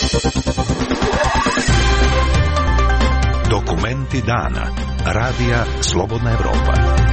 Dokumenti dana. Radija Slobodna Evropa.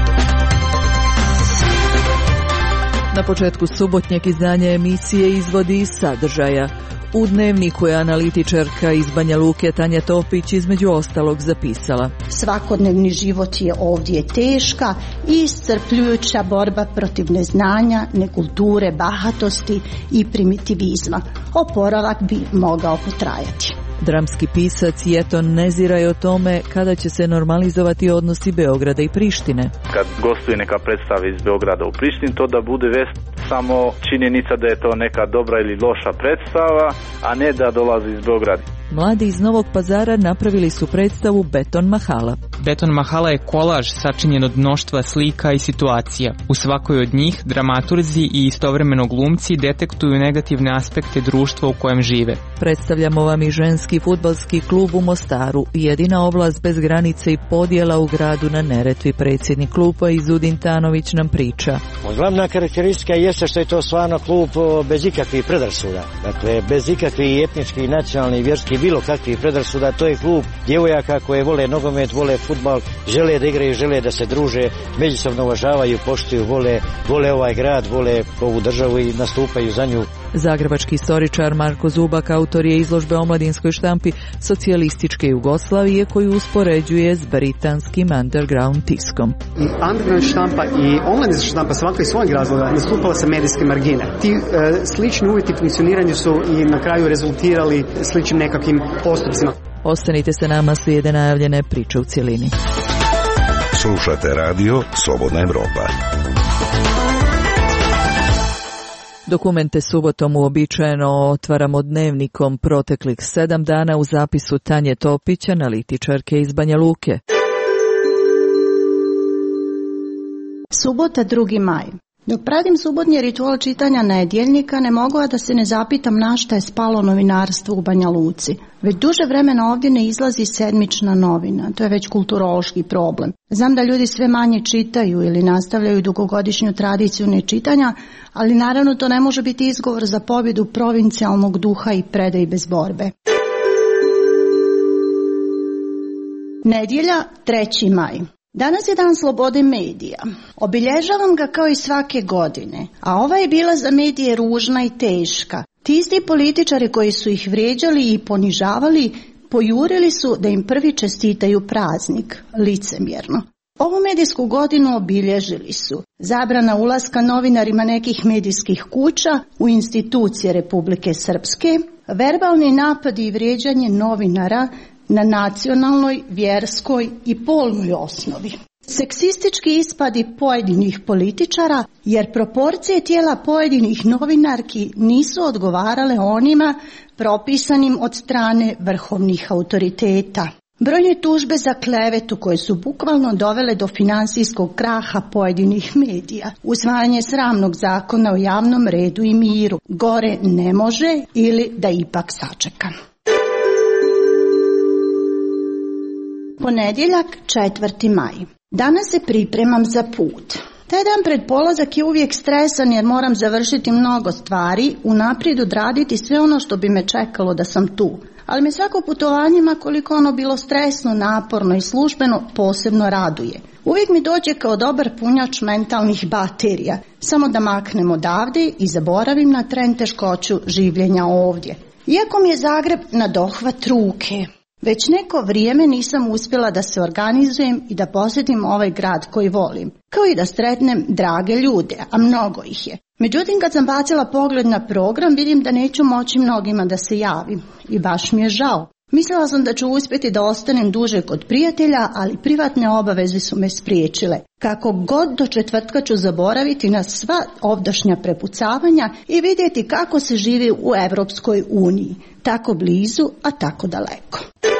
Na početku subotnjeg izdanja emisije Izvodi iz sadržaja. U Dnevniku je analitičarka iz Banja Luke Tanja Topić između ostalog zapisala: svakodnevni život je ovdje teška i iscrpljujuća borba protiv neznanja, nekulture, bahatosti i primitivizma. Oporavak bi mogao potrajati. Dramski pisac Jeton Nezira je o tome kada će se normalizovati odnosi Beograda i Prištine. Kad gostuje neka predstava iz Beograda u Prištini, to da bude vest samo činjenica da je to neka dobra ili loša predstava, a ne da dolazi iz Beograda. Mladi iz Novog Pazara napravili su predstavu Beton Mahala. Beton Mahala je kolaž sačinjen od mnoštva slika i situacija. U svakoj od njih dramaturzi i istovremeno glumci detektuju negativne aspekte društva u kojem žive. Predstavljamo vam i ženski fudbalski klub u Mostaru, jedina oblast bez granice i podjela u gradu na Neretvi. Predsjednik kluba Izudin Tanović nam priča. Glavna karakteristika jeste što je to stvarno klub bez ikakvih predrasuda. Dakle, bez ikakvih etničkih, nacionalnih, vjerskih, bilo kakvih predrasuda. To je klub djevojaka koje vole nogomet, vole fudbal, žele da igraju, žele da se druže, međusobno uvažavaju, poštuju, vole ovaj grad, vole ovu državu i nastupaju za nju. Zagrebački istoričar Marko Zubak autor je izložbe o mladinskoj štampi socijalističke Jugoslavije koju uspoređuje s britanskim underground tiskom. I underground štampa i omladinska štampa svaka iz svojeg razloga nastupala sa medijske margine. Ti slični uvjeti funkcioniranja su i na kraju rezultirali sličnim nekakvim postupcima. Ostanite sa nama, slijede najavljene priče u cjelini. Slušate radio Slobodna Evropa. Dokumente subotom uobičajeno otvaramo Dnevnikom proteklih 7 dana u zapisu Tanje Topić, analitičarke iz Banja Luke. Subota 2. maj. Dok pratim subotnji ritual čitanja nedjeljnika, ne mogu a da se ne zapitam na šta je spalo novinarstvo u Banja Luci. Već duže vremena ovdje ne izlazi sedmična novina, to je već kulturološki problem. Znam da ljudi sve manje čitaju ili nastavljaju dugogodišnju tradiciju nečitanja, ali naravno to ne može biti izgovor za pobjedu provincijalnog duha i predaj bez borbe. Nedjelja 3. maj. Danas je dan slobode medija. Obilježavam ga kao i svake godine, a ova je bila za medije ružna i teška. Ti isti političari koji su ih vrijeđali i ponižavali, pojurili su da im prvi čestitaju praznik, licemjerno. Ovu medijsku godinu obilježili su zabrana ulaska novinarima nekih medijskih kuća u institucije Republike Srpske, verbalni napadi i vrijeđanje novinara na nacionalnoj, vjerskoj i polnoj osnovi. Seksistički ispadi pojedinih političara, jer proporcije tijela pojedinih novinarki nisu odgovarale onima propisanim od strane vrhovnih autoriteta. Brojne tužbe za klevetu koje su bukvalno dovele do financijskog kraha pojedinih medija. Usvajanje sramnog zakona o javnom redu i miru. Gore ne može ili da ipak sačeka. Ponedjeljak 4. maj. Danas se pripremam za put. Taj dan pred polazak je uvijek stresan jer moram završiti mnogo stvari, unaprijed odraditi sve ono što bi me čekalo da sam tu. Ali me svako putovanje, ma koliko ono bilo stresno, naporno i službeno, posebno raduje. Uvijek mi dođe kao dobar punjač mentalnih baterija. Samo da maknem odavde i zaboravim na tren teškoću življenja ovdje. Iako mi je Zagreb na dohvat ruke. Već neko vrijeme nisam uspjela da se organizujem i da posjetim ovaj grad koji volim, kao i da sretnem drage ljude, a mnogo ih je. Međutim, kad sam bacila pogled na program, vidim da neću moći mnogima da se javim i baš mi je žao. Mislila sam da ću uspjeti da ostanem duže kod prijatelja, ali privatne obaveze su me spriječile. Kako god do četvrtka ću zaboraviti na sva ovdašnja prepucavanja i vidjeti kako se živi u Europskoj uniji. Tako blizu, a tako daleko.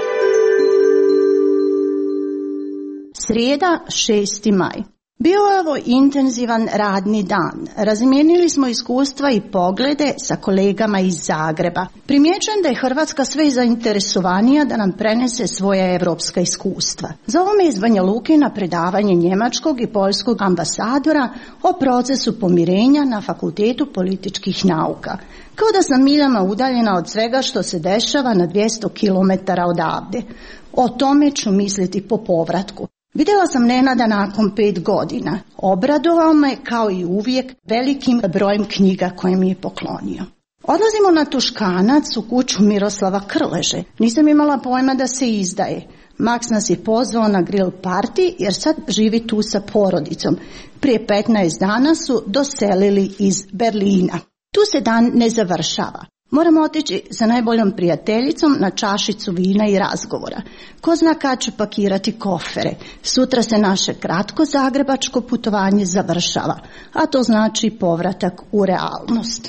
Srijeda 6. maj. Bio je ovo intenzivan radni dan. Razmijenili smo iskustva i poglede sa kolegama iz Zagreba. Primjećujem da je Hrvatska sve zainteresovanija da nam prenese svoja evropska iskustva. Zovu me iz Banja Luke na predavanje njemačkog i poljskog ambasadora o procesu pomirenja na Fakultetu političkih nauka. Kao da sam miljama udaljena od svega što se dešava na 200 km odavde. O tome ću misliti po povratku. Vidjela sam Nenada nakon 5 godina. Obradovao me, kao i uvijek, velikim brojem knjiga koje mi je poklonio. Odlazimo na Tuškanac u kuću Miroslava Krleže. Nisam imala pojma da se izdaje. Max nas je pozvao na grill party jer sad živi tu sa porodicom. Prije 15 dana su doselili iz Berlina. Tu se dan ne završava. Moramo otići sa najboljom prijateljicom na čašicu vina i razgovora. Ko zna kad ću pakirati kofere. Sutra se naše kratko zagrebačko putovanje završava, a to znači povratak u realnost.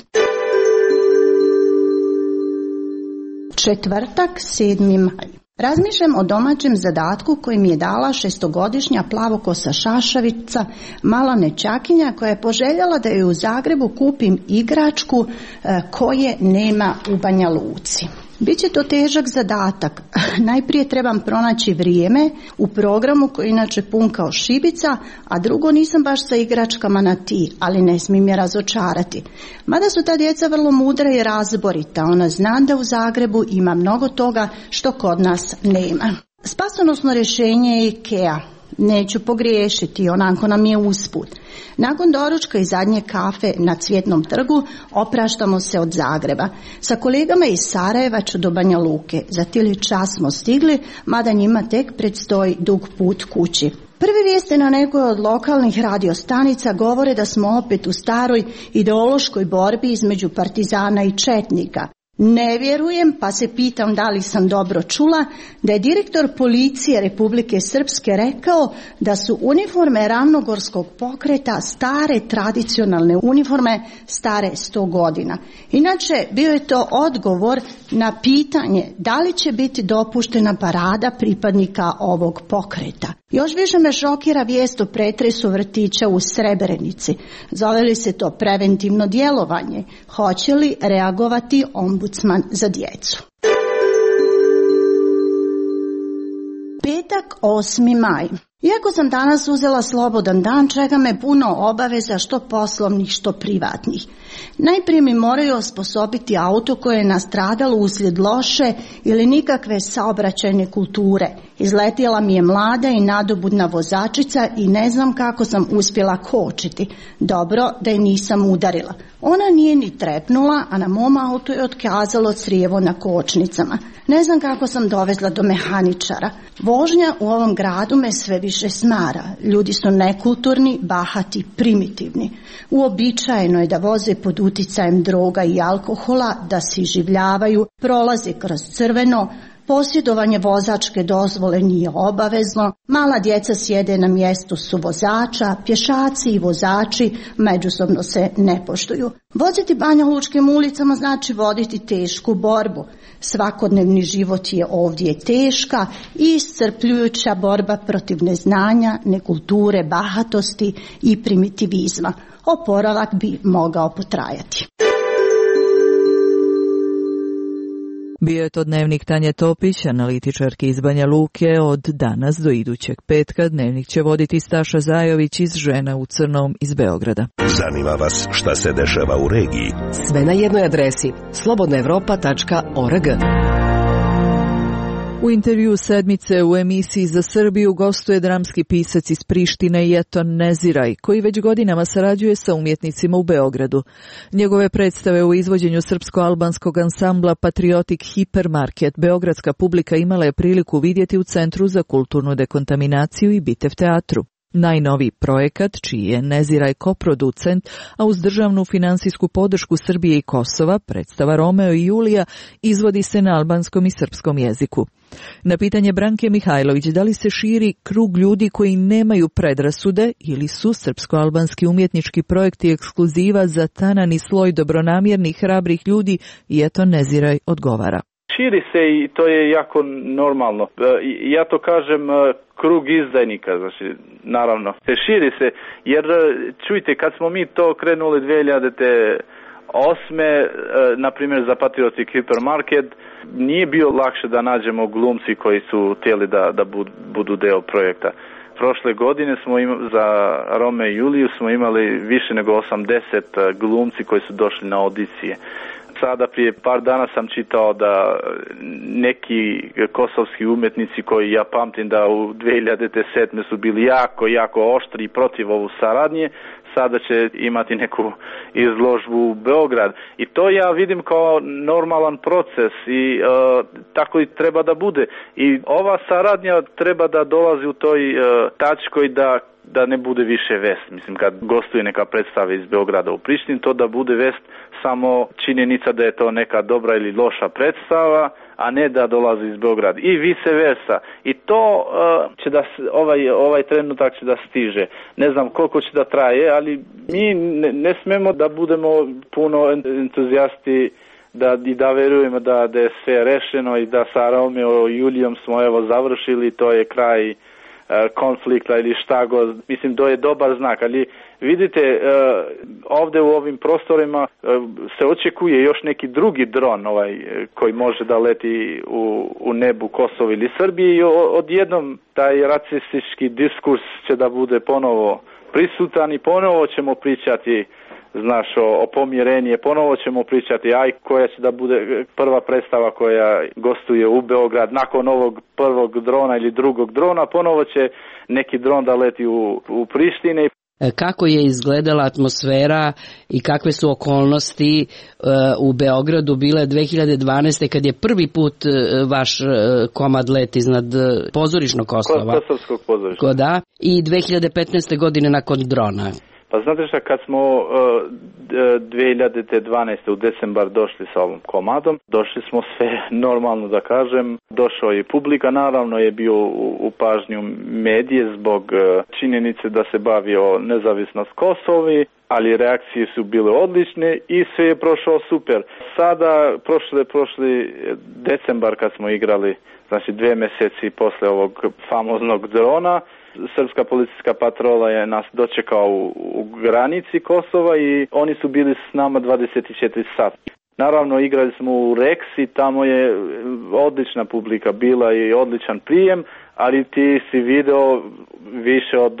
Četvrtak, 7. maj. Razmišljam o domaćem zadatku koji mi je dala 6-godišnja plavokosa šašavica, mala nečakinja koja je poželjela da joj u Zagrebu kupim igračku koje nema u Banja Luci. Biće to težak zadatak. Najprije trebam pronaći vrijeme u programu koji je inače pun kao šibica, a drugo nisam baš sa igračkama na ti, ali ne smijem je razočarati. Mada su ta djeca vrlo mudra i razborita, ona zna da u Zagrebu ima mnogo toga što kod nas nema. Spasonosno rješenje je IKEA. Neću pogriješiti, onako nam je usput. Nakon doručka i zadnje kafe na Cvjetnom trgu opraštamo se od Zagreba. Sa kolegama iz Sarajeva ću do Banja Luke. Za tili čas smo stigli, mada njima tek predstoji dug put kući. Prve vijesti na nekoj od lokalnih radiostanica govore da smo opet u staroj ideološkoj borbi između partizana i četnika. Ne vjerujem, pa se pitam da li sam dobro čula, da je direktor policije Republike Srpske rekao da su uniforme Ravnogorskog pokreta stare tradicionalne uniforme, stare 100 godina. Inače, bio je to odgovor na pitanje da li će biti dopuštena parada pripadnika ovog pokreta. Još više me šokira vijest o pretresu vrtića u Srebrenici. Zove li se to preventivno djelovanje? Hoće li reagovati ombudsman za djecu? Petak, 8. maj. Iako sam danas uzela slobodan dan, čeka me puno obaveza, što poslovnih, što privatnih. Najprije mi moraju osposobiti auto koje je nastradalo uslijed loše ili nikakve saobraćajne kulture. Izletjela mi je mlada i nadobudna vozačica i ne znam kako sam uspjela kočiti. Dobro da je nisam udarila. Ona nije ni trepnula, a na mom autu je otkazalo crijevo na kočnicama. Ne znam kako sam dovezla do mehaničara. Vožnja u ovom gradu me sve više smara. Ljudi su nekulturni, bahati, primitivni. Uobičajeno je da voze pod uticajem droga i alkohola, da se iživljavaju, prolaze kroz crveno, posjedovanje vozačke dozvole nije obavezno, mala djeca sjede na mjestu suvozača, pješaci i vozači međusobno se ne poštuju. Voziti banjalučkim ulicama znači voditi tešku borbu. Svakodnevni život je ovdje teška i iscrpljujuća borba protiv neznanja, nekulture, bahatosti i primitivizma. Oporavak bi mogao potrajati. Bio je to dnevnik Tanje Topić, analitičarki iz Banja Luke. Od danas do idućeg petka dnevnik će voditi Staša Zajović iz Žena u crnom iz Beograda. Zanima vas šta se dešava u regiji? Sve na jednoj adresi slobodnaevropa.org. U intervju sedmice u emisiji Za Srbiju gostuje dramski pisac iz Prištine Jeton Neziraj, koji već godinama sarađuje sa umjetnicima u Beogradu. Njegove predstave u izvođenju srpsko-albanskog ansambla Patriotic Hipermarket beogradska publika imala je priliku vidjeti u Centru za kulturnu dekontaminaciju i Bitev teatru. Najnoviji projekat, čiji je Neziraj koproducent, a uz državnu finansijsku podršku Srbije i Kosova, predstava Romeo i Julija, izvodi se na albanskom i srpskom jeziku. Na pitanje Branke Mihajlović da li se širi krug ljudi koji nemaju predrasude ili su srpsko-albanski umjetnički projekti ekskluziva za tanani sloj dobronamjernih, hrabrih ljudi, Jeton Neziraj odgovara. Širi se i to je jako normalno. Ja to kažem krug izdajnika, znači naravno. Širi se jer čujte, kad smo mi to krenuli 2008. Na primjer za Patriotic Hipermarket, nije bio lakše da nađemo glumci koji su htjeli da budu deo projekta. Prošle godine smo za Rome i Juliju smo imali više nego 80 glumci koji su došli na audicije. Sada prije par dana sam čitao da neki kosovski umjetnici koji ja pamtim da u 2007. su bili jako oštri protiv ovu saradnje, sada će imati neku izložbu u Beograd. I to ja vidim kao normalan proces i tako i treba da bude. I ova saradnja treba da dolazi u toj tačkoj da ne bude više vest. Mislim, kad gostuje neka predstava iz Beograda u Prištini, to da bude vest samo činjenica da je to neka dobra ili loša predstava, a ne da dolazi iz Beograda. I vice versa. I to će da ovaj trenutak će da stiže. Ne znam koliko će da traje, ali mi ne smemo da budemo puno entuzijasti da verujemo da je sve rešeno i da sa Romeo i Julijom smo završili, to je kraj konflikta ili šta god. Mislim, to je dobar znak, ali vidite, ovdje u ovim prostorima se očekuje još neki drugi dron koji može da leti u nebu Kosova ili Srbije i odjednom taj rasistički diskurs će da bude ponovo prisutan i ponovo ćemo pričati o pomirenje, ponovo ćemo pričati koja će da bude prva predstava koja gostuje u Beograd nakon ovog prvog drona ili drugog drona, ponovo će neki dron da leti u Prištini. Kako je izgledala atmosfera i kakve su okolnosti u Beogradu bile 2012. kad je prvi put vaš komad let iznad pozorišnog Kosova? Kosovskog pozorišta. Da, i 2015. godine nakon drona. Pa znate šta, kad smo 2012. u decembar došli sa ovom komadom, došli smo sve normalno da kažem, došao je publika, naravno je bio u pažnju medije zbog činjenice da se bavio nezavisnost Kosovi, ali reakcije su bile odlične i sve je prošao super. Sada, prošli decembar kad smo igrali, znači 2 mjeseci posle ovog famoznog drona, srpska policijska patrola je nas dočekao u granici Kosova i oni su bili s nama 24 sata. Naravno, igrali smo u Rex i tamo je odlična publika bila i odličan prijem, ali ti si video više od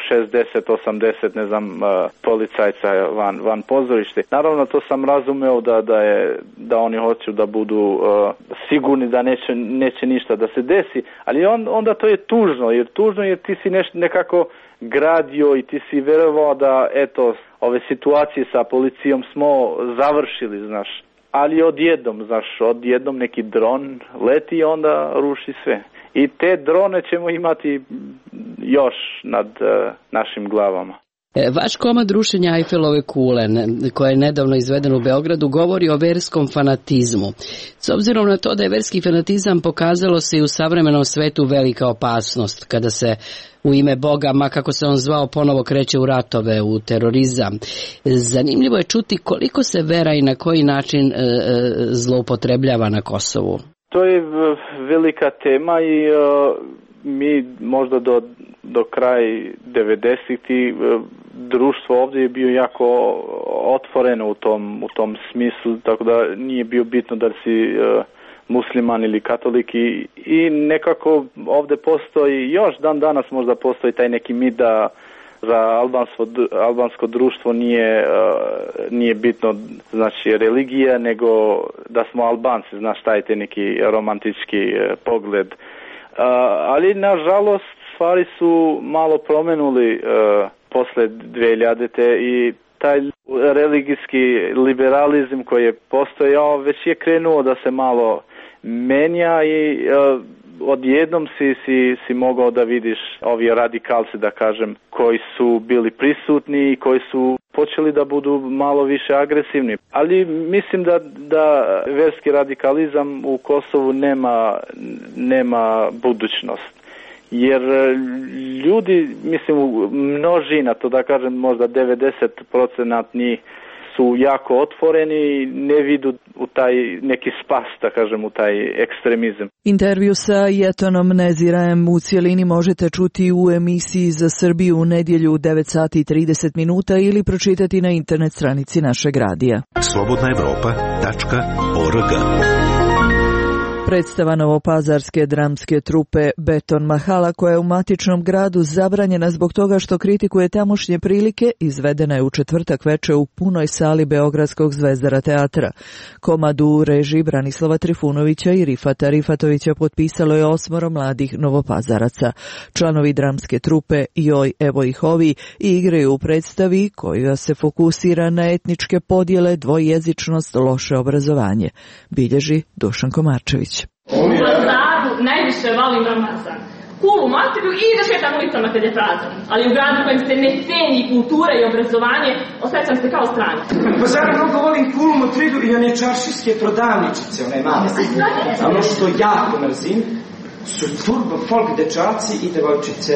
60-80, ne znam, policajca van pozorište. Naravno, to sam razumeo da oni hoću da budu sigurni da neće ništa da se desi, ali onda to je tužno jer ti si nekako gradio i ti si verovao da ove situacije sa policijom smo završili, znaš. Ali odjednom neki dron leti i onda ruši sve. I te drone ćemo imati još nad našim glavama. Vaš komad rušenja Eifelove kule, koja je nedavno izveden u Beogradu, govori o verskom fanatizmu. S obzirom na to da je verski fanatizam pokazalo se i u savremenom svetu velika opasnost, kada se u ime Boga, ma kako se on zvao, ponovo kreće u ratove, u terorizam. Zanimljivo je čuti koliko se vera i na koji način zloupotrebljava na Kosovu. To je velika tema i mi možda do kraj 90-ih društvo ovdje je bio jako otvoreno u tom smislu, tako da nije bio bitno da si musliman ili katolik i nekako ovdje postoji, još dan danas možda postoji taj neki mit da za albansko društvo nije bitno, znači, religija, nego da smo Albanci, znaš, taj neki romantički pogled. Ali nažalost stvari su malo promenuli posle 2000-te i taj religijski liberalizam koji je postojao već je krenuo da se malo menja i odjednom si mogao da vidiš ovi radikalci, da kažem, koji su bili prisutni i koji su počeli da budu malo više agresivni. Ali mislim da verski radikalizam u Kosovu nema budućnost. Jer ljudi, mislim, množina, to da kažem možda 90% njih su jako otvoreni i ne vidu u taj neki spas, da kažem, u taj ekstremizam. Intervju sa Jetonom Nezirajem u cijelini možete čuti u emisiji Za Srbiju u nedjelju u 9:30 ili pročitati na internet stranici našeg radija. Slobodnaevropa.org Predstava novopazarske dramske trupe Beton Mahala, koja je u matičnom gradu zabranjena zbog toga što kritikuje tamošnje prilike, izvedena je u četvrtak veče u punoj sali Beogradskog Zvezdara teatra. Komadu u režiji Branislava Trifunovića i Rifata Rifatovića potpisalo je 8 mladih novopazaraca. Članovi dramske trupe Joj, evo ih ovi igraju u predstavi koja se fokusira na etničke podjele, dvojezičnost, loše obrazovanje. Bilježi Dušan Komarčević. U Pazaru najviše volim Ramazan. Kulu materiju i da šetam ulicama kad je prazan. Ali u gradu kojem se ne ceni kultura i obrazovanje, osjećam se kao stranac. U Pazaru mnogo volim Kulu Motridu i one čaršijske prodavničice, one male. A ono što jako mrzim su turbo folk dečaci i devojčice.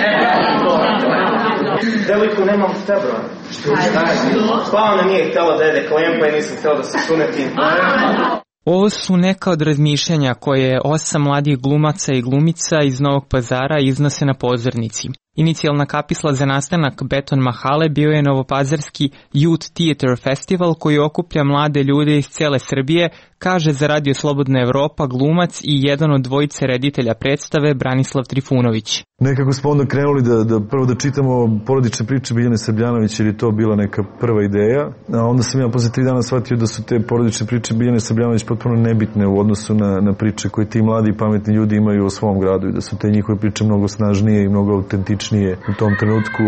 Devojku nemam u februar. Pa ona nije htjela da jede klempa i nisam htjela da se sunetim. Ovo su neka od razmišljanja koje 8 mladih glumaca i glumica iz Novog Pazara iznose na pozornici. Inicijalna kapisla za nastanak Beton Mahale bio je novopazarski Youth Theater Festival koji okuplja mlade ljude iz cijele Srbije, kaže za Radio Slobodna Evropa glumac i jedan od dvojice reditelja predstave Branislav Trifunović. Nekako smo onda krenuli da prvo da čitamo porodične priče Biljane Srbljanović, jer je to bila neka prva ideja. A onda sam ja posle 3 dana shvatio da su te porodične priče Biljane Srbljanović potpuno nebitne u odnosu na priče koje ti mladi i pametni ljudi imaju o svom gradu i da su te njihove priče mnogo snažnije i mnogo autentičnije u tom trenutku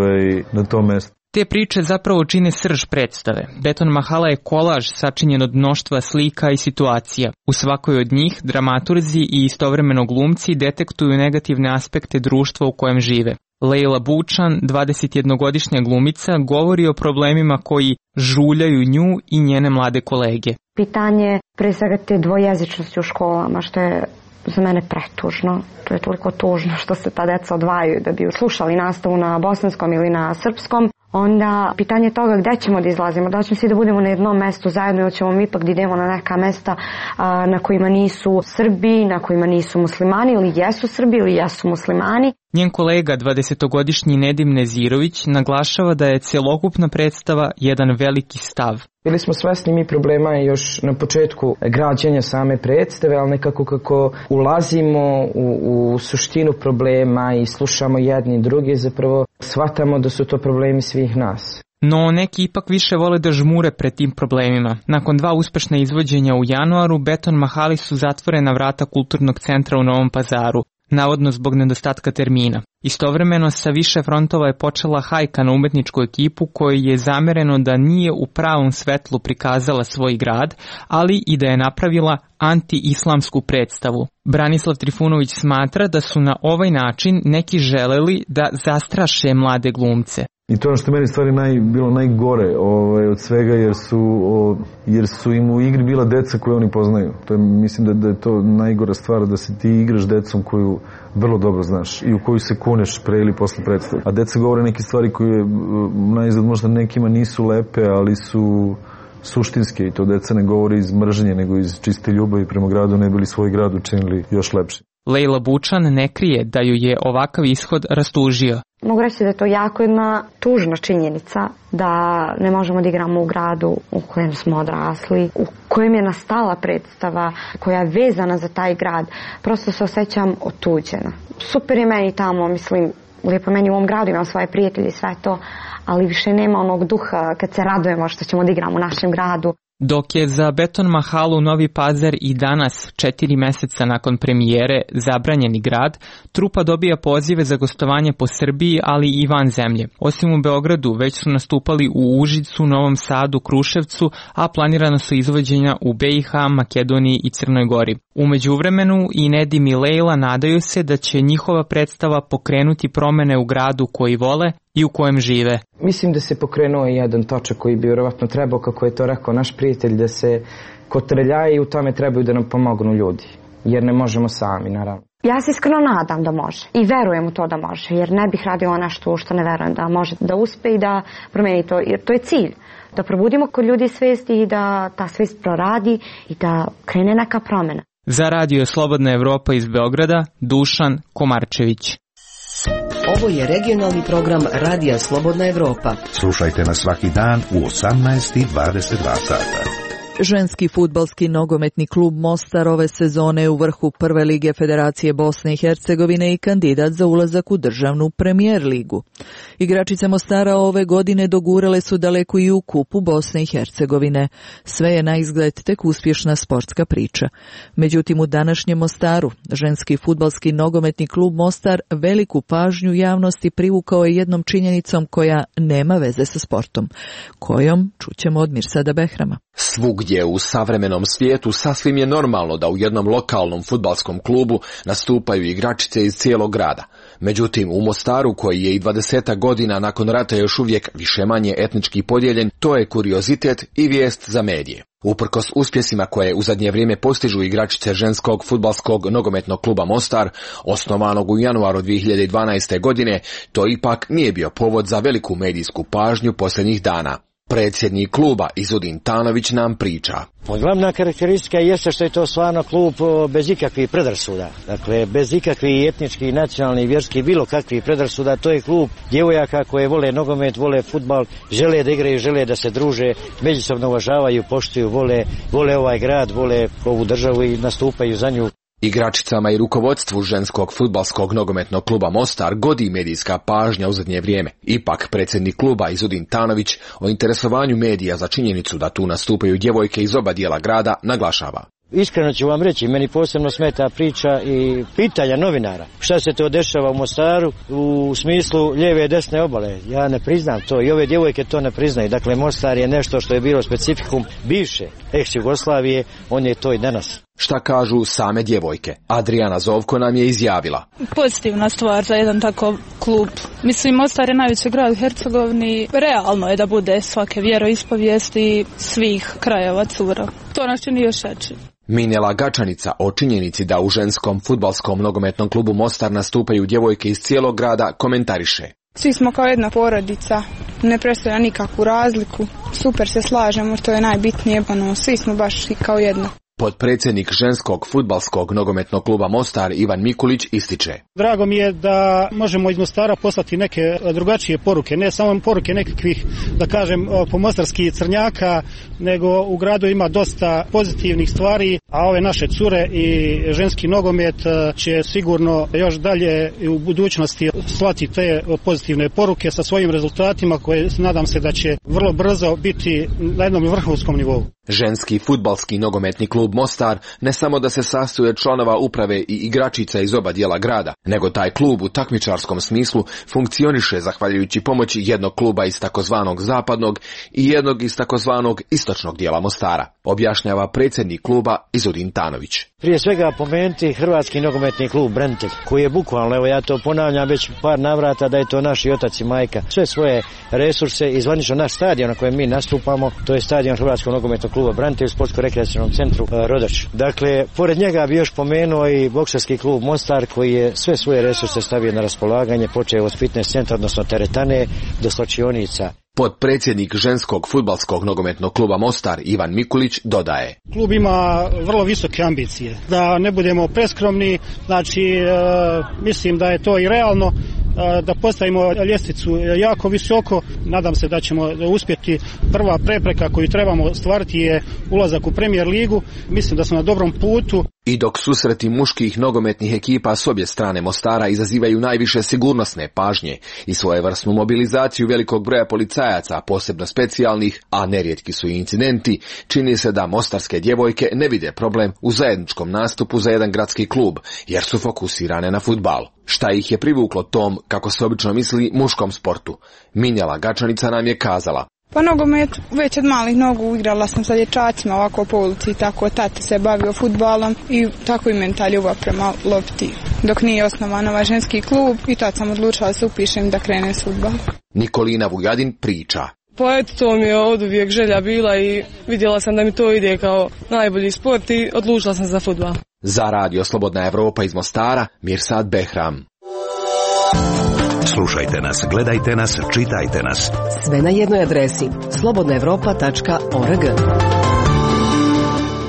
na tom mestu. Te priče zapravo čine srž predstave. Beton Mahala je kolaž sačinjen od mnoštva slika i situacija. U svakoj od njih dramaturzi i istovremeno glumci detektuju negativne aspekte društva u kojem žive. Lejla Bučan, 21-godišnja glumica, govori o problemima koji žuljaju nju i njene mlade kolege. Pitanje pre svega te dvojezičnosti u školama, što je za mene pretužno. To je toliko tužno što se ta deca odvajaju da bi slušali nastavu na bosanskom ili na srpskom. Onda pitanje toga gde ćemo da izlazimo, da ćemo svi da budemo na jednom mestu zajedno ili ćemo mi ipak da idemo na neka mesta na kojima nisu Srbi, na kojima nisu muslimani ili jesu Srbi ili jesu muslimani. Njen kolega, 20-godišnji Nedim Nezirović, naglašava da je celokupna predstava jedan veliki stav. Bili smo svesni mi problema još na početku građenja same predstave, ali nekako kako ulazimo u suštinu problema i slušamo jedni drugi, zapravo shvatamo da su to problemi svih nas. No neki ipak više vole da žmure pred tim problemima. Nakon 2 uspešna izvođenja u januaru, Beton Mahali su zatvorena vrata kulturnog centra u Novom Pazaru, navodno zbog nedostatka termina. Istovremeno sa više frontova je počela hajka na umetničku ekipu kojoj je zamereno da nije u pravom svetlu prikazala svoj grad, ali i da je napravila anti-islamsku predstavu. Branislav Trifunović smatra da su na ovaj način neki želeli da zastraše mlade glumce. I to je ono što meni stvari bilo najgore od svega, jer su im u igri bila deca koje oni poznaju. Mislim da je to najgora stvar, da se ti igraš decom koju vrlo dobro znaš i u koju se kuneš pre ili posle predstave. A deca govore neke stvari koje najizgled možda nekima nisu lepe, ali su suštinske i to deca ne govori iz mržnje, nego iz čiste ljubavi prema gradu, ne bili svoj grad učinili još lepše. Lejla Bučan ne krije da ju je ovakav ishod rastužio. Mogu reći da je to jako jedna tužna činjenica da ne možemo da igramo u gradu u kojem smo odrasli, u kojem je nastala predstava koja je vezana za taj grad. Prosto se osjećam otuđena. Super je meni tamo, mislim, lijepo meni u ovom gradu, imam svoje prijatelje i sve to, ali više nema onog duha kad se radujemo što ćemo da igramo u našem gradu. Dok je za Beton Mahalu Novi Pazar i danas, 4 meseca nakon premijere, zabranjeni grad, trupa dobija pozive za gostovanje po Srbiji, ali i van zemlje. Osim u Beogradu, već su nastupali u Užicu, Novom Sadu, Kruševcu, a planirano su izvođenja u BiH, Makedoniji i Crnoj Gori. U međuvremenu i Nedim i Lejla nadaju se da će njihova predstava pokrenuti promene u gradu koji vole i u kojem žive. Mislim da se pokrenuo jedan točak koji bi vjerovatno trebao, kako je to rekao naš prijatelj, da se kotrljaje i u tome trebaju da nam pomognu ljudi, jer ne možemo sami, naravno. Ja se iskreno nadam da može i verujem u to da može, jer ne bih radila nešto što ne verujem da može da uspe i da promeni to, jer to je cilj. Da probudimo kod ljudi svesti i da ta svest proradi i da krene neka promjena. Za Radio Slobodna Evropa iz Beograda, Dušan Komarčević. Ovo je regionalni program Radija Slobodna Evropa. Slušajte nas svaki dan u 18:22 sata. Ženski fudbalski nogometni klub Mostar ove sezone je u vrhu prve lige Federacije Bosne i Hercegovine i kandidat za ulazak u državnu premijer ligu. Igračice Mostara ove godine dogurale su daleko i u kupu Bosne i Hercegovine. Sve je na izgled tek uspješna sportska priča. Međutim, u današnjem Mostaru ženski fudbalski nogometni klub Mostar veliku pažnju javnosti privukao je jednom činjenicom koja nema veze sa sportom. Kojom čućemo od Mirsada Behrama. Svugdje u savremenom svijetu sasvim je normalno da u jednom lokalnom fudbalskom klubu nastupaju igračice iz cijelog grada. Međutim, u Mostaru, koji je i 20 godina nakon rata još uvijek više-manje etnički podijeljen, to je kuriozitet i vijest za medije. Uprkos uspjesima koje u zadnje vrijeme postižu igračice ženskog fudbalskog nogometnog kluba Mostar, osnovanog u januaru 2012. godine, to ipak nije bio povod za veliku medijsku pažnju posljednjih dana. Predsjednik kluba Izudin Tanović nam priča. Glavna karakteristika jeste što je to stvarno klub bez ikakvih predrasuda. Dakle, bez ikakvih etničkih, nacionalnih, vjerskih, bilo kakvih predrasuda. To je klub djevojaka koje vole nogomet, vole fudbal, žele da igraju, žele da se druže, međusobno uvažavaju, poštuju, vole ovaj grad, vole ovu državu i nastupaju za nju. Igračicama i rukovodstvu ženskog fudbalskog nogometnog kluba Mostar godi medijska pažnja u zadnje vrijeme. Ipak predsjednik kluba Izudin Tanović o interesovanju medija za činjenicu da tu nastupaju djevojke iz oba dijela grada naglašava. Iskreno ću vam reći, meni posebno smeta priča i pitanja novinara. Šta se to dešava u Mostaru u smislu lijeve i desne obale? Ja ne priznam to i ove djevojke to ne priznaju. Dakle, Mostar je nešto što je bilo specifikum bivše ex-Jugoslavije, on je to i danas. Šta kažu same djevojke? Adriana Zovko nam je izjavila. Pozitivna stvar za jedan takav klub. Mislim, Mostar je najveći grad u Hercegovini. Realno je da bude svake vjeroispovijesti svih krajeva cura. To nas čini još jači. Minjela Gačanica o činjenici da u ženskom fudbalskom nogometnom klubu Mostar nastupaju djevojke iz cijelog grada komentariše. Svi smo kao jedna porodica, ne predstavlja nikakvu razliku, super se slažemo, to je najbitnije, svi smo baš i kao jedno. Potpredsjednik ženskog fudbalskog nogometnog kluba Mostar Ivan Mikulić ističe. Drago mi je da možemo iz Mostara poslati neke drugačije poruke, ne samo poruke nekakvih, da kažem, pomostarskih crnjaka, nego u gradu ima dosta pozitivnih stvari, a ove naše cure i ženski nogomet će sigurno još dalje u budućnosti slati te pozitivne poruke sa svojim rezultatima koje nadam se da će vrlo brzo biti na jednom vrhunskom nivou. Ženski fudbalski nogometni klub Mostar ne samo da se sastoji od članova uprave i igračica iz oba dijela grada, nego taj klub u takmičarskom smislu funkcioniše zahvaljujući pomoći jednog kluba iz takozvanog zapadnog i jednog iz takozvanog istočnog dijela Mostara, objašnjava predsjednik kluba Izudin Tanović. Prije svega pomenuti Hrvatski nogometni klub Branitelj, koji je bukvalno, evo ja to ponavljam već par navrata, da je to naš i otac i majka. Sve svoje resurse i zvanično naš stadion na kojem mi nastupamo, to je stadion Hrvatskog nogometnog kluba Branitelj u sportsko-rekreacionom centru Rodač. Dakle, pored njega bi još pomenuo i bokserski klub Mostar, koji je sve svoje resurse stavio na raspolaganje, počeo od fitness centra, odnosno teretane, do slačionica. Potpredsjednik ženskog fudbalskog nogometnog kluba Mostar Ivan Mikulić dodaje. Klub ima vrlo visoke ambicije. Da ne budemo preskromni, znači mislim da je to i realno, da postavimo ljestvicu jako visoko. Nadam se da ćemo uspjeti. Prva prepreka koju trebamo stvariti je ulazak u Premier ligu. Mislim da smo na dobrom putu. I dok susreti muških nogometnih ekipa s obje strane Mostara izazivaju najviše sigurnosne pažnje i svojevrsnu mobilizaciju velikog broja policajaca, posebno specijalnih, a nerijetki su i incidenti, čini se da mostarske djevojke ne vide problem u zajedničkom nastupu za jedan gradski klub, jer su fokusirane na fudbal. Šta ih je privuklo tom, kako se obično misli, muškom sportu? Minjela Gačanica nam je kazala. Pa nogomet već od malih nogu igrala sam sa dječacima ovako po ulici, tako tata se bavio fudbalom i tako i meni ta ljubav prema lopti. Dok nije osnovan ovaj ženski klub i tad sam odlučila da se upišem da krenem s fudbalom. Nikolina Vujadin priča. Pa eto, to mi je od uvijek želja bila i vidjela sam da mi to ide kao najbolji sport i odlučila sam za fudbal. Za Radio Slobodna Evropa iz Mostara, Mirsad Behram. Slušajte nas, gledajte nas, čitajte nas. Sve na jednoj adresi slobodnaevropa.org.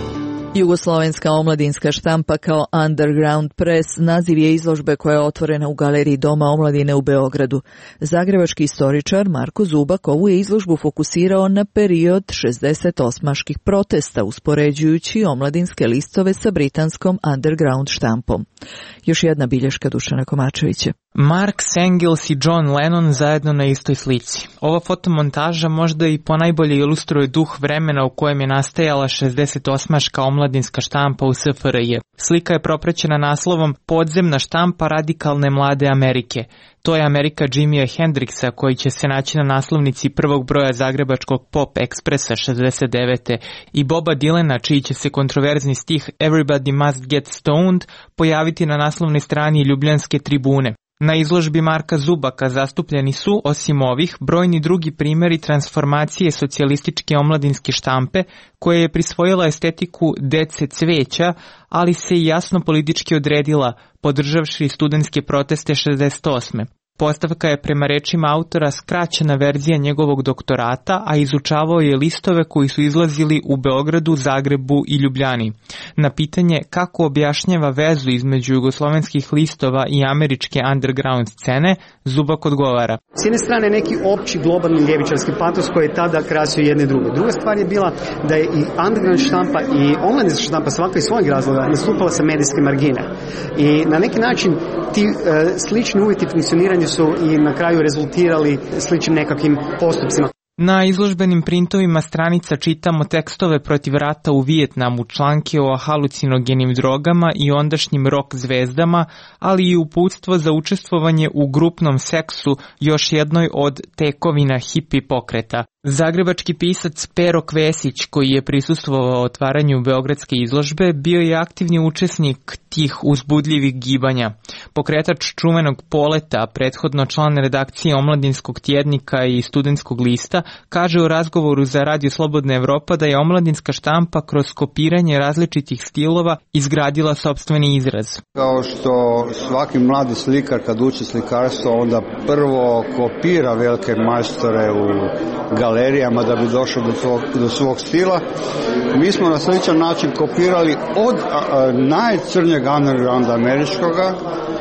Jugoslovenska omladinska štampa kao Underground Press naziv je izložbe koja je otvorena u Galeriji Doma omladine u Beogradu. Zagrebački istoričar Marko Zubak ovu je izložbu fokusirao na period 68-ških protesta, uspoređujući omladinske listove sa britanskom Underground štampom. Još jedna bilješka Dušana Komačevića. Mark Engels i John Lennon zajedno na istoj slici. Ova fotomontaža možda i ponajbolje ilustruje duh vremena u kojem je nastajala 68-ška omladinska štampa u SFRJ. Slika je propraćena naslovom Podzemna štampa radikalne mlade Amerike. To je Amerika Jimija Hendrixa koji će se naći na naslovnici prvog broja zagrebačkog Pop Expressa 69. i Boba Dylana čiji će se kontroverzni stih Everybody Must Get Stoned pojaviti na naslovnoj strani Ljubljanske tribune. Na izložbi Marka Zubaka zastupljeni su, osim ovih, brojni drugi primjeri transformacije socijalističke omladinske štampe, koja je prisvojila estetiku dece cveća, ali se i jasno politički odredila, podržavši studentske proteste 68. Postavka je prema rečima autora skraćena verzija njegovog doktorata, a izučavao je listove koji su izlazili u Beogradu, Zagrebu i Ljubljani. Na pitanje kako objašnjava vezu između jugoslovenskih listova i američke underground scene, Zubak odgovara. S jedne strane neki opći globalni ljevičarski patos koji je tada krasio jedne druge. Druga stvar je bila da je i underground štampa i omladinska štampa svaka iz svojeg razloga nastupala sa medijske margine. I na neki način ti slični uvjeti funkcioniranja su i na kraju rezultirali sličnim nekakvim postupcima. Na izložbenim printovima stranica čitamo tekstove protiv rata u Vijetnamu, članke o halucinogenim drogama i ondašnjim rock zvezdama, ali i uputstvo za učestvovanje u grupnom seksu, još jednoj od tekovina hipi pokreta. Zagrebački pisac Pero Kvesić, koji je prisustvovao otvaranju beogradske izložbe, bio je aktivni učesnik tih uzbudljivih gibanja. Pokretač čuvenog Poleta, prethodno član redakcije Omladinskog tjednika i Studentskog lista, kaže u razgovoru za Radio Slobodna Evropa da je omladinska štampa kroz kopiranje različitih stilova izgradila sopstveni izraz. Kao što svaki mladi slikar kad uči slikarstvo onda prvo kopira velike majstore u galerijama da bi došao do svog stila. Mi smo na sličan način kopirali od najcrnjeg undergrounda američkoga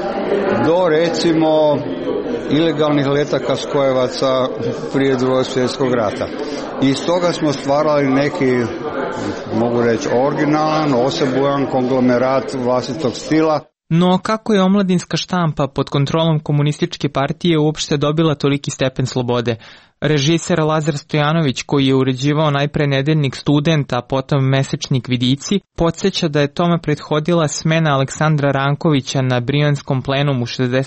do recimo ilegalnih letaka skojevaca prije Drugog svjetskog rata. I iz toga smo stvarali neki, mogu reći, originalan, osebujan konglomerat vlastitog stila. No kako je omladinska štampa pod kontrolom komunističke partije uopšte dobila toliki stepen slobode? Režiser Lazar Stojanović, koji je uređivao najpre nedeljnik Student, a potom mesečnik Vidici, podsjeća da je tome prethodila smena Aleksandra Rankovića na Brijanskom plenumu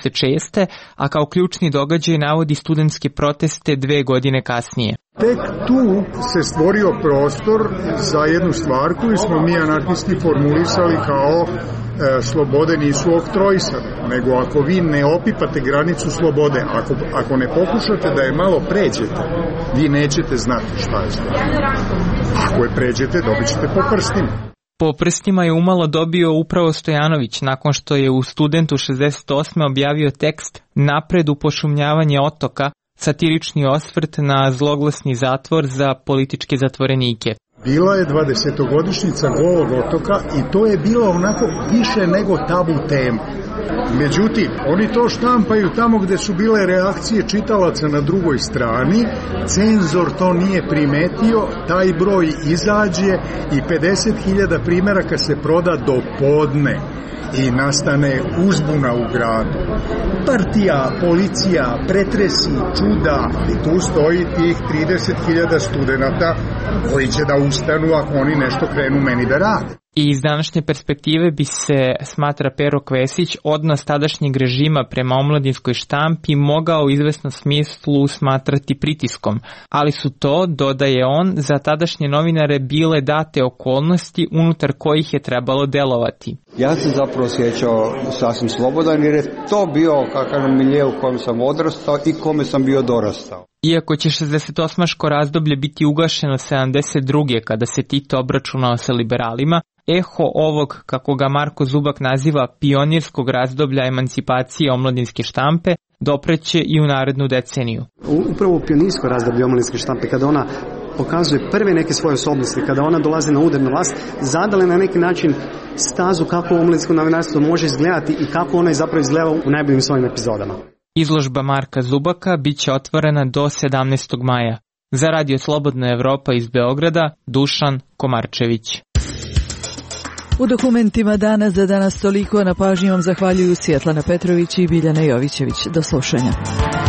66. a kao ključni događaj navodi studentske proteste 2 godine kasnije. Tek tu se stvorio prostor za jednu stvar koju smo mi anarhisti formulisali kao slobode nisu oktrojsane, nego ako vi ne opipate granicu slobode, ako ne pokušate da je malo pređete, vi nećete znati šta je sloboda. Ako je pređete, dobit ćete po prstima. Po prstima je umalo dobio upravo Stojanović nakon što je u Studentu 68. objavio tekst Napred u pošumljavanje otoka, satirični osvrt na zloglasni zatvor za političke zatvorenike. Bila je 20-godišnjica Golog otoka i to je bilo onako više nego tabu tema. Međutim, oni to štampaju tamo gde su bile reakcije čitalaca na drugoj strani, cenzor to nije primetio, taj broj izađe i 50.000 primjeraka se proda do podne i nastane uzbuna u gradu. Partija, policija, pretresi, čuda i tu stoji tih 30.000 studenata koji će da ustanu ako oni nešto krenu meni da rade. I iz današnje perspektive bi se, smatra Pero Kvesić, odnos tadašnjeg režima prema omladinskoj štampi mogao u izvesnom smislu smatrati pritiskom, ali su to, dodaje on, za tadašnje novinare bile date okolnosti unutar kojih je trebalo delovati. Ja sam zapravo osjećao sasvim slobodan jer je to bio kakav milje u kojem sam odrastao i kome sam bio dorastao. Iako će 68. razdoblje biti ugašeno 72. kada se Tito obračunao sa liberalima, eho ovog, kako ga Marko Zubak naziva, pionirskog razdoblja emancipacije omladinske štampe, dopreće i u narednu deceniju. Upravo u pionirsko razdoblje omladinske štampe, kada ona pokazuje prve neke svoje osobnosti, kada ona dolazi na udarnu vlast, zadale na neki način stazu kako omladinsko novinarstvo može izgledati i kako ona je zapravo izgledala u najboljim svojim epizodama. Izložba Marka Zubaka bit će otvorena do 17. maja. Za Radio Slobodna Evropa iz Beograda, Dušan Komarčević. U dokumentima dana za danas toliko. Na pažnji vam zahvaljuju Svjetlana Petrović i Biljana Jovićević. Do slušanja.